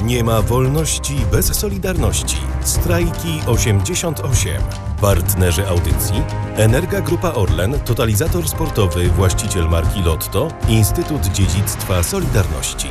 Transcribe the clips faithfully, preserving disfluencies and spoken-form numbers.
Nie ma wolności bez solidarności. Strajki osiemdziesiąt osiem. Partnerzy audycji: Energa Grupa Orlen, totalizator sportowy, właściciel marki Lotto, Instytut Dziedzictwa Solidarności.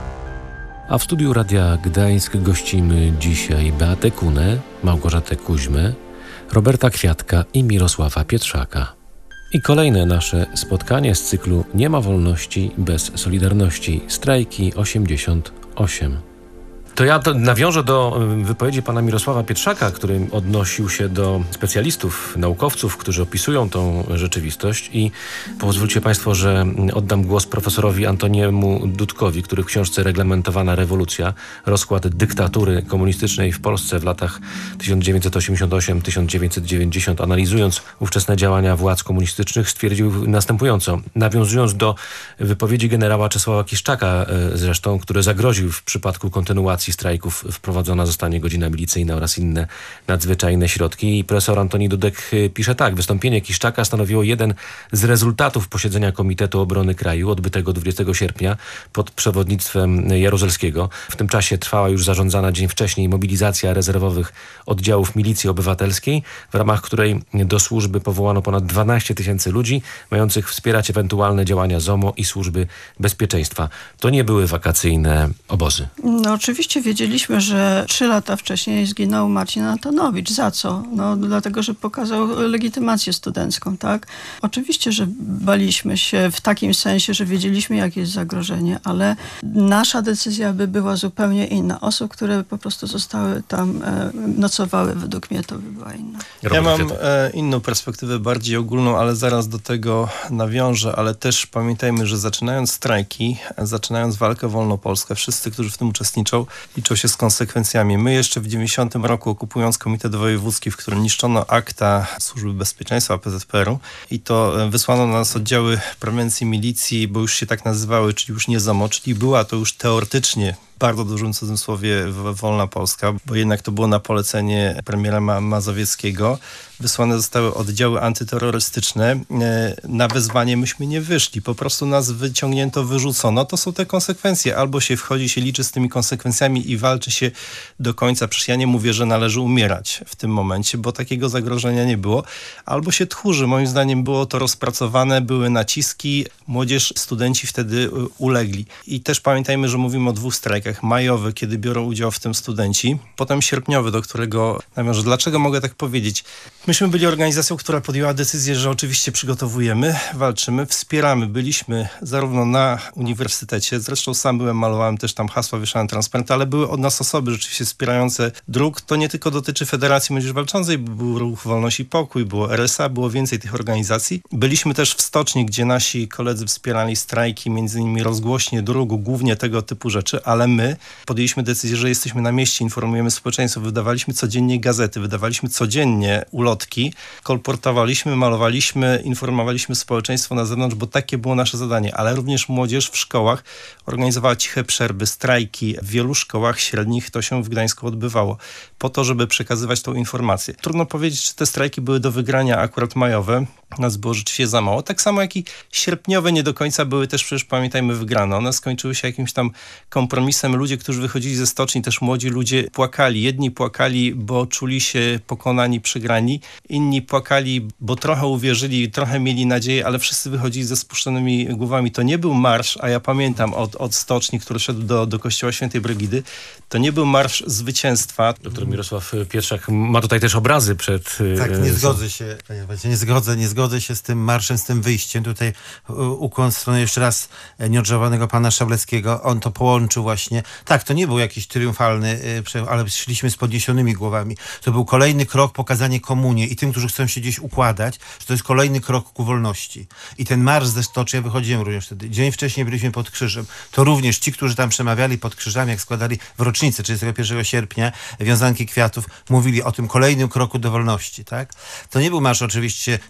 A w studiu Radia Gdańsk gościmy dzisiaj Beatę Kunę, Małgorzatę Kuźmę, Roberta Kwiatka i Mirosława Pietrzaka. I kolejne nasze spotkanie z cyklu Nie ma wolności bez solidarności. Strajki osiemdziesiąt osiem. To ja to nawiążę do wypowiedzi pana Mirosława Pietrzaka, który odnosił się do specjalistów, naukowców, którzy opisują tą rzeczywistość, i pozwólcie państwo, że oddam głos profesorowi Antoniemu Dudkowi, który w książce Reglamentowana rewolucja, rozkład dyktatury komunistycznej w Polsce w latach tysiąc dziewięćset osiemdziesiąt osiem do tysiąc dziewięćset dziewięćdziesiąt, analizując ówczesne działania władz komunistycznych, stwierdził następująco, nawiązując do wypowiedzi generała Czesława Kiszczaka zresztą, który zagroził w przypadku kontynuacji strajków wprowadzona zostanie godzina milicyjna oraz inne nadzwyczajne środki. I profesor Antoni Dudek pisze tak: wystąpienie Kiszczaka stanowiło jeden z rezultatów posiedzenia Komitetu Obrony Kraju odbytego dwudziestego sierpnia pod przewodnictwem Jaruzelskiego. W tym czasie trwała już zarządzana dzień wcześniej mobilizacja rezerwowych oddziałów milicji obywatelskiej, w ramach której do służby powołano ponad dwanaście tysięcy ludzi, mających wspierać ewentualne działania Z O M O i służby bezpieczeństwa. To nie były wakacyjne obozy. No oczywiście wiedzieliśmy, że trzy lata wcześniej zginął Marcin Antonowicz. Za co? No dlatego, że pokazał legitymację studencką, tak? Oczywiście, że baliśmy się w takim sensie, że wiedzieliśmy, jakie jest zagrożenie, ale nasza decyzja by była zupełnie inna. Osób, które po prostu zostały tam, e, nocowały, według mnie to by była inna. Ja mam e, inną perspektywę, bardziej ogólną, ale zaraz do tego nawiążę, ale też pamiętajmy, że zaczynając strajki, zaczynając walkę o wolną Polskę, wszyscy, którzy w tym uczestniczą, liczą się z konsekwencjami. My jeszcze w dziewięćdziesiątym roku, okupując Komitet Wojewódzki, w którym niszczono akta Służby Bezpieczeństwa P Z P R u, i to wysłano na nas oddziały prewencji milicji, bo już się tak nazywały, czyli już nie Z O M O, czyli była to już teoretycznie, bardzo dużym cudzysłowie, wolna Polska, bo jednak to było na polecenie premiera Ma- Mazowieckiego. Wysłane zostały oddziały antyterrorystyczne. Na wezwanie myśmy nie wyszli. Po prostu nas wyciągnięto, wyrzucono. To są te konsekwencje. Albo się wchodzi, się liczy z tymi konsekwencjami i walczy się do końca. Przecież ja nie mówię, że należy umierać w tym momencie, bo takiego zagrożenia nie było. Albo się tchórzy. Moim zdaniem było to rozpracowane, były naciski. Młodzież, studenci wtedy ulegli. I też pamiętajmy, że mówimy o dwóch strajkach. Majowy, kiedy biorą udział w tym studenci. Potem sierpniowy, do którego nawiążę. Dlaczego mogę tak powiedzieć? Myśmy byli organizacją, która podjęła decyzję, że oczywiście przygotowujemy, walczymy, wspieramy. Byliśmy zarówno na uniwersytecie, zresztą sam byłem, malowałem też tam hasła, wieszałem transparenty, ale były od nas osoby rzeczywiście wspierające dróg. To nie tylko dotyczy Federacji Młodzieży Walczącej, był Ruch Wolność i Pokój, było R S A, było więcej tych organizacji. Byliśmy też w Stoczni, gdzie nasi koledzy wspierali strajki, między innymi rozgłośnie dróg, głównie tego typu rzeczy, ale my podjęliśmy decyzję, że jesteśmy na mieście, informujemy społeczeństwo, wydawaliśmy codziennie gazety, wydawaliśmy codziennie ulotki, kolportowaliśmy, malowaliśmy, informowaliśmy społeczeństwo na zewnątrz, bo takie było nasze zadanie, ale również młodzież w szkołach organizowała ciche przerwy, strajki. W wielu szkołach średnich to się w Gdańsku odbywało, po to, żeby przekazywać tą informację. Trudno powiedzieć, czy te strajki były do wygrania, akurat majowe. Nas było rzeczywiście za mało. Tak samo jak i sierpniowe nie do końca były też, przecież pamiętajmy, wygrane. One skończyły się jakimś tam kompromisem. Ludzie, którzy wychodzili ze stoczni, też młodzi ludzie, płakali. Jedni płakali, bo czuli się pokonani, przegrani. Inni płakali, bo trochę uwierzyli, trochę mieli nadzieję, ale wszyscy wychodzili ze spuszczonymi głowami. To nie był marsz, a ja pamiętam od, od stoczni, który szedł do, do kościoła Świętej Brygidy, to nie był marsz zwycięstwa. Doktor Mirosław Pietrzak ma tutaj też obrazy przed... Tak, nie zgodzę się, panie Wojcie, nie zgodzę, nie zgodzę się z tym marszem, z tym wyjściem. Tutaj ukłon w stronę jeszcze raz nieodżałowanego pana Szableckiego. On to połączył właśnie. Tak, to nie był jakiś triumfalny, ale szliśmy z podniesionymi głowami. To był kolejny krok, pokazanie komunie i tym, którzy chcą się gdzieś układać, że to jest kolejny krok ku wolności. I ten marsz ze Stoczni, ja wychodziłem również wtedy. Dzień wcześniej byliśmy pod krzyżem. To również ci, którzy tam przemawiali pod krzyżami, jak składali w rocznicę trzydziestego pierwszego sierpnia wiązanki kwiatów, mówili o tym kolejnym kroku do wolności. Tak? To nie był marsz oczywiście zdobywania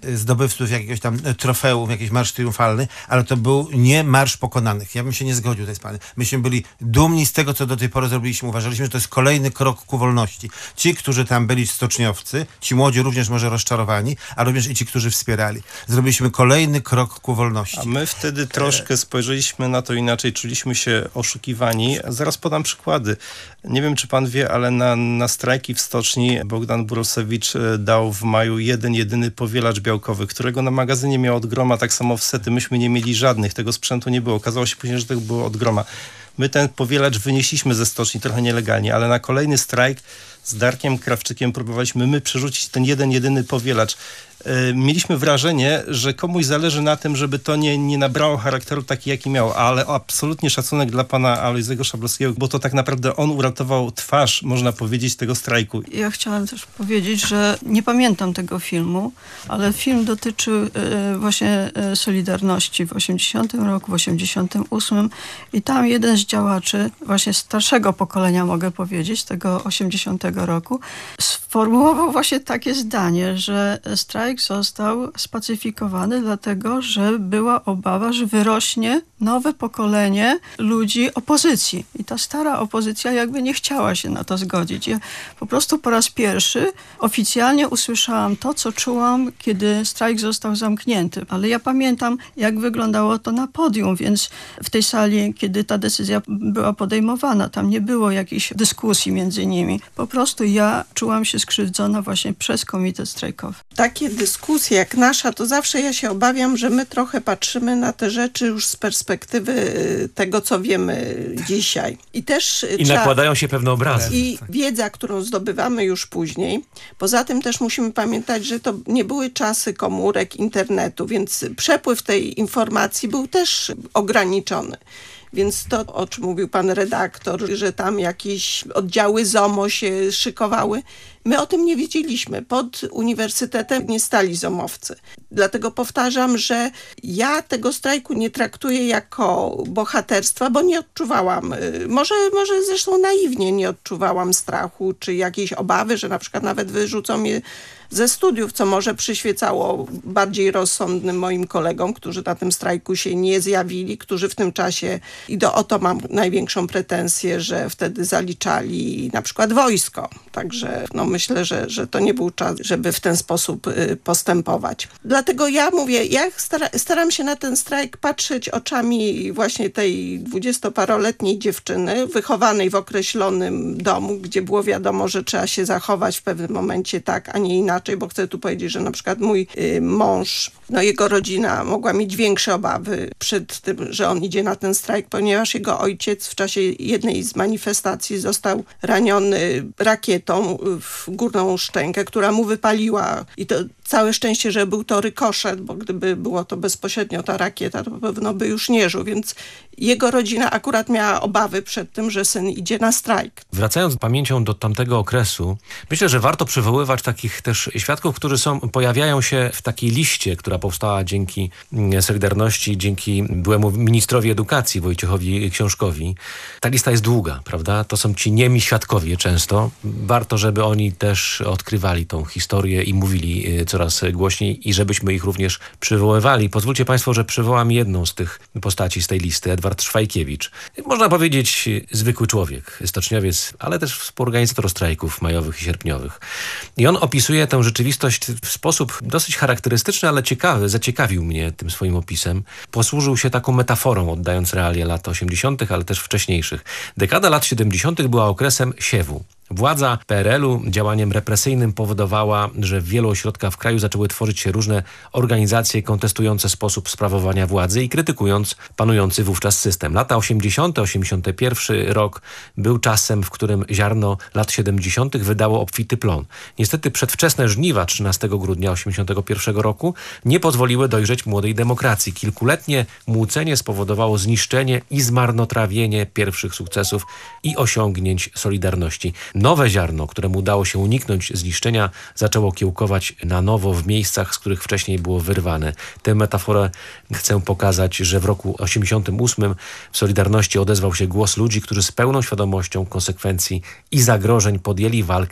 zdobywców jakiegoś tam trofeum, jakiś marsz triumfalny, ale to był nie marsz pokonanych. Ja bym się nie zgodził tutaj z panem. Myśmy byli dumni z tego, co do tej pory zrobiliśmy. Uważaliśmy, że to jest kolejny krok ku wolności. Ci, którzy tam byli stoczniowcy, ci młodzi również może rozczarowani, a również i ci, którzy wspierali. Zrobiliśmy kolejny krok ku wolności. A my wtedy troszkę spojrzeliśmy na to inaczej, czuliśmy się oszukiwani. Zaraz podam przykłady. Nie wiem, czy pan wie, ale na, na strajki w stoczni Bogdan Burosewicz dał w maju jeden, jedyny powielacz białkowy, którego na magazynie miał od groma, tak samo w sety. Myśmy nie mieli żadnych, tego sprzętu nie było. Okazało się później, że tego było od groma. My ten powielacz wynieśliśmy ze stoczni trochę nielegalnie, ale na kolejny strajk z Darkiem Krawczykiem próbowaliśmy my przerzucić ten jeden, jedyny powielacz. Mieliśmy wrażenie, że komuś zależy na tym, żeby to nie, nie nabrało charakteru taki, jaki miało, ale absolutnie szacunek dla pana Alojzego Szablowskiego, bo to tak naprawdę on uratował twarz, można powiedzieć, tego strajku. Ja chciałam też powiedzieć, że nie pamiętam tego filmu, ale film dotyczył e, właśnie e, Solidarności w osiemdziesiątym roku, w osiemdziesiątym ósmym i tam jeden z działaczy, właśnie starszego pokolenia mogę powiedzieć, tego osiemdziesiątego roku, sformułował właśnie takie zdanie, że strajk został spacyfikowany dlatego, że była obawa, że wyrośnie nowe pokolenie ludzi opozycji. I ta stara opozycja jakby nie chciała się na to zgodzić. Ja po prostu po raz pierwszy oficjalnie usłyszałam to, co czułam, kiedy strajk został zamknięty. Ale ja pamiętam, jak wyglądało to na podium, więc w tej sali, kiedy ta decyzja była podejmowana, tam nie było jakiejś dyskusji między nimi. Po prostu ja czułam się skrzywdzona właśnie przez komitet strajkowy. Takie dyskusje jak nasza, to zawsze ja się obawiam, że my trochę patrzymy na te rzeczy już z perspektywy tego, co wiemy dzisiaj. I też I trzeba... nakładają się pewne obrazy. I wiedza, którą zdobywamy już później. Poza tym też musimy pamiętać, że to nie były czasy komórek, internetu, więc przepływ tej informacji był też ograniczony. Więc to, o czym mówił pan redaktor, że tam jakieś oddziały ZOMO się szykowały, my o tym nie wiedzieliśmy. Pod uniwersytetem nie stali zomowcy. Dlatego powtarzam, że ja tego strajku nie traktuję jako bohaterstwa, bo nie odczuwałam, może, może zresztą naiwnie nie odczuwałam strachu czy jakiejś obawy, że na przykład nawet wyrzucą mnie ze studiów, co może przyświecało bardziej rozsądnym moim kolegom, którzy na tym strajku się nie zjawili, którzy w tym czasie, i do o to mam największą pretensję, że wtedy zaliczali na przykład wojsko. Także no, myślę, że, że to nie był czas, żeby w ten sposób y, postępować. Dlatego ja mówię, ja stara, staram się na ten strajk patrzeć oczami właśnie tej dwudziestoparoletniej dziewczyny, wychowanej w określonym domu, gdzie było wiadomo, że trzeba się zachować w pewnym momencie tak, a nie inaczej, bo chcę tu powiedzieć, że na przykład mój y, mąż, no jego rodzina mogła mieć większe obawy przed tym, że on idzie na ten strajk, ponieważ jego ojciec w czasie jednej z manifestacji został raniony rakietą w górną szczękę, która mu wypaliła i to całe szczęście, że był to rykoszet, bo gdyby było to bezpośrednio ta rakieta, to pewno by już nie żył, więc jego rodzina akurat miała obawy przed tym, że syn idzie na strajk. Wracając pamięcią do tamtego okresu, myślę, że warto przywoływać takich też świadków, którzy są, pojawiają się w takiej liście, która powstała dzięki Solidarności, dzięki byłemu ministrowi edukacji Wojciechowi Książkowi. Ta lista jest długa, prawda? To są ci niemi świadkowie często. Warto, żeby oni też odkrywali tą historię i mówili coraz głośniej i żebyśmy ich również przywoływali. Pozwólcie państwo, że przywołam jedną z tych postaci z tej listy, Edward Szwajkiewicz. Można powiedzieć zwykły człowiek, stoczniowiec, ale też współorganizator strajków majowych i sierpniowych. I on opisuje tę rzeczywistość w sposób dosyć charakterystyczny, ale ciekawy. Zaciekawił mnie tym swoim opisem. Posłużył się taką metaforą, oddając realia lat osiemdziesiątych, ale też wcześniejszych. Dekada lat siedemdziesiątych była okresem siewu. Władza P R L u działaniem represyjnym powodowała, że w wielu ośrodkach w kraju zaczęły tworzyć się różne organizacje kontestujące sposób sprawowania władzy i krytykując panujący wówczas system. Lata osiemdziesiąte, osiemdziesiąty pierwszy rok był czasem, w którym ziarno lat siedemdziesiątych wydało obfity plon. Niestety przedwczesne żniwa trzynastego grudnia osiemdziesiątego pierwszego roku nie pozwoliły dojrzeć młodej demokracji. Kilkuletnie młócenie spowodowało zniszczenie i zmarnotrawienie pierwszych sukcesów i osiągnięć Solidarności. Nowe ziarno, któremu udało się uniknąć zniszczenia, zaczęło kiełkować na nowo w miejscach, z których wcześniej było wyrwane. Tę metaforę chcę pokazać, że w roku osiemdziesiątym ósmym w Solidarności odezwał się głos ludzi, którzy z pełną świadomością konsekwencji i zagrożeń podjęli walkę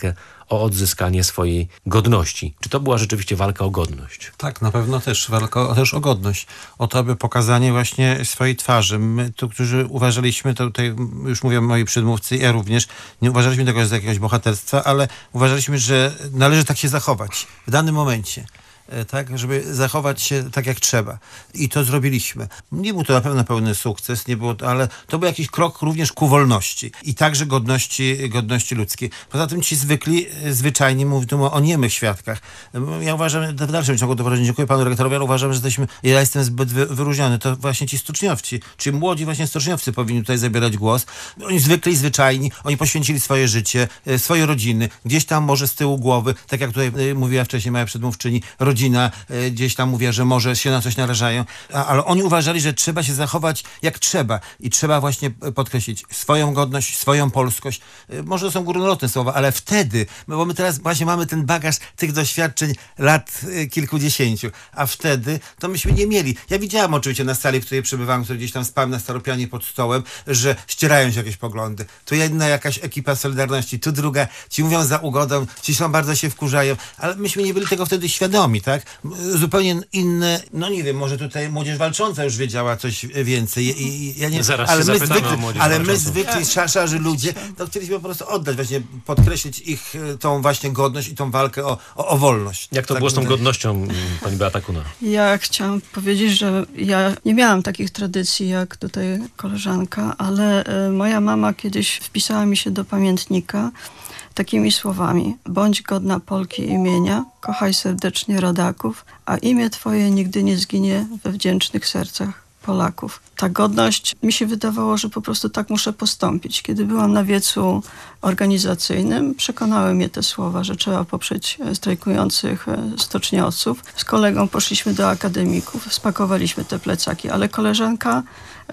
o odzyskanie swojej godności. Czy to była rzeczywiście walka o godność? Tak, na pewno też walka o, też o godność. O to, aby pokazanie właśnie swojej twarzy. My tu, którzy uważaliśmy, to tutaj już mówią moi przedmówcy, ja również, nie uważaliśmy tego za jakiegoś bohaterstwa, ale uważaliśmy, że należy tak się zachować w danym momencie. Tak, żeby zachować się tak, jak trzeba. I to zrobiliśmy. Nie był to na pewno pełny sukces, nie było, ale to był jakiś krok również ku wolności i także godności, godności ludzkiej. Poza tym ci zwykli, zwyczajni mówią o niemych świadkach. Ja uważam, w dalszym ciągu to wyraźnie dziękuję panu rektorowi, ale uważam, że jesteśmy, ja jestem zbyt wy, wyróżniony. To właśnie ci stoczniowcy, czyli młodzi właśnie stoczniowcy powinni tutaj zabierać głos. Oni zwykli, zwyczajni, oni poświęcili swoje życie, swoje rodziny. Gdzieś tam może z tyłu głowy, tak jak tutaj mówiła wcześniej moja przedmówczyni, rodzina gdzieś tam mówiła, że może się na coś narażają, a, ale oni uważali, że trzeba się zachować jak trzeba i trzeba właśnie podkreślić swoją godność, swoją polskość. Może to są górnolotne słowa, ale wtedy, bo my teraz właśnie mamy ten bagaż tych doświadczeń lat kilkudziesięciu, a wtedy to myśmy nie mieli. Ja widziałam oczywiście na sali, w której przebywałem, który gdzieś tam spałem na staropianie pod stołem, że ścierają się jakieś poglądy. Tu jedna jakaś ekipa Solidarności, tu druga, ci mówią za ugodą, ci są bardzo się wkurzają, ale myśmy nie byli tego wtedy świadomi, tak? Zupełnie inne, no nie wiem, może tutaj Młodzież Walcząca już wiedziała coś więcej. I, i, ja nie, Zaraz ale się my zapytamy zwykli, o Młodzież ale my Walczącą. zwykli szarzy ludzie, to chcieliśmy po prostu oddać, właśnie podkreślić ich tą właśnie godność i tą walkę o, o, o wolność. Jak to tak było z tą mi- godnością, pani Beata Kuna? Ja chciałam powiedzieć, że ja nie miałam takich tradycji jak tutaj koleżanka, ale e, moja mama kiedyś wpisała mi się do pamiętnika takimi słowami: bądź godna Polki imienia, kochaj serdecznie rodaków, a imię twoje nigdy nie zginie we wdzięcznych sercach Polaków. Ta godność, mi się wydawało, że po prostu tak muszę postąpić. Kiedy byłam na wiecu organizacyjnym, przekonały mnie te słowa, że trzeba poprzeć strajkujących stoczniowców. Z kolegą poszliśmy do akademików, spakowaliśmy te plecaki, ale koleżanka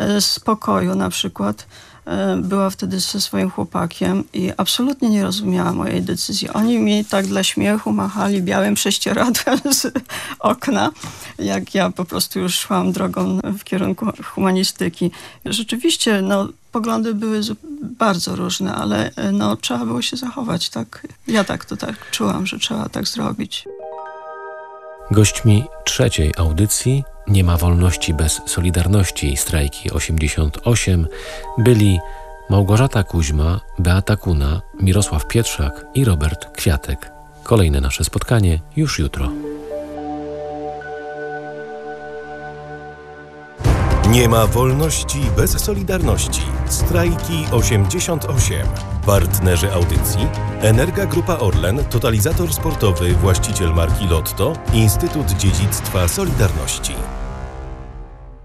z pokoju na przykład była wtedy ze swoim chłopakiem i absolutnie nie rozumiała mojej decyzji. Oni mi tak dla śmiechu machali białym prześcieradłem z okna, jak ja po prostu już szłam drogą w kierunku humanistyki. Rzeczywiście, no, poglądy były zu- bardzo różne, ale no, trzeba było się zachować, tak? Ja tak to tak czułam, że trzeba tak zrobić. Gośćmi trzeciej audycji Nie ma wolności bez Solidarności strajki osiemdziesiąt osiem byli Małgorzata Kuźma, Beata Kuna, Mirosław Pietrzak i Robert Kwiatek. Kolejne nasze spotkanie już jutro. Nie ma wolności bez Solidarności. Strajki osiemdziesiąt osiem. Partnerzy audycji: Energa Grupa Orlen, totalizator sportowy, właściciel marki Lotto, Instytut Dziedzictwa Solidarności.